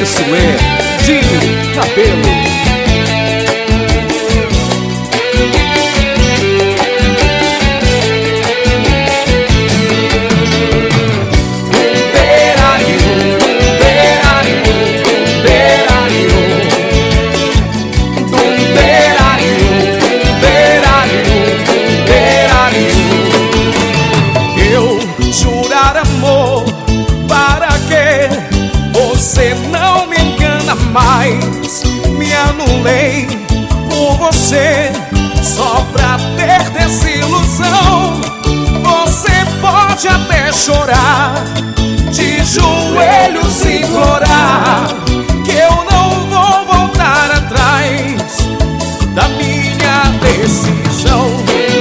Isso é Dinho Cabelo. Você não me engana mais. Me anulei por você só pra ter desilusão. Você pode até chorar, de joelhos implorar, que eu não vou voltar atrás da minha decisão.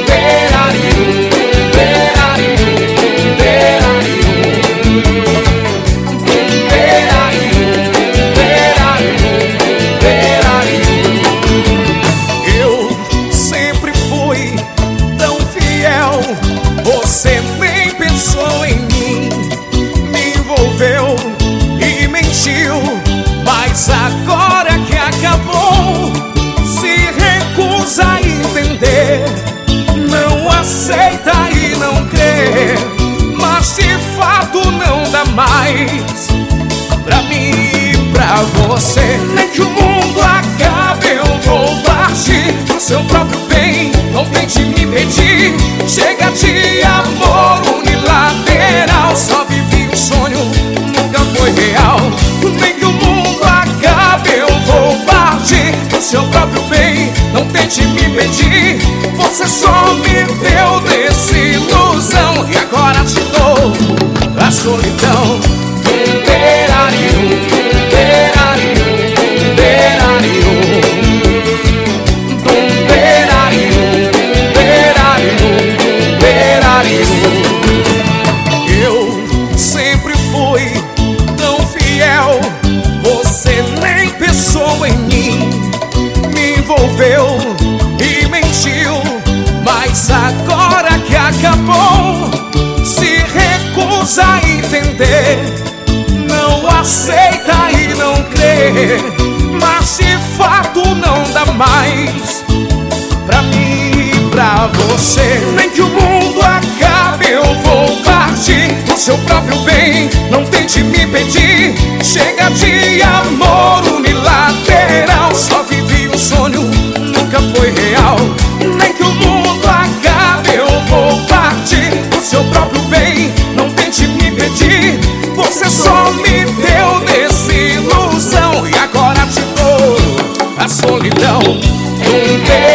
Você nem pensou em mim, me envolveu e mentiu, mas agora que acabou, se recusa a entender, não aceita e não crê, mas de fato não dá mais pra mim e pra você. Nem que o mundo acabe, eu vou partir pro seu próprio bem. Não tente me impedir, chega de amor unilateral. Só vivi um sonho, nunca foi real. Nem que o mundo acabe, eu vou partir pro seu próprio bem. Não tente me impedir, você só me deu desilusão. E agora te dou a solidão. Eu sempre fui tão fiel, você nem pensou em mim, me envolveu e mentiu, mas agora que acabou, se recusa a entender, não aceita e não crê, mas de fato não dá mais pra mim e pra você. Nem que o mundo acabe, eu vou partir pro seu próprio bem. Não tente me impedir, chega de amor unilateral. Só vivi um sonho, nunca foi real. Nem que o mundo acabe, eu vou partir pro seu próprio bem. Não tente me impedir, você só me deu desilusão. E agora te dou a solidão.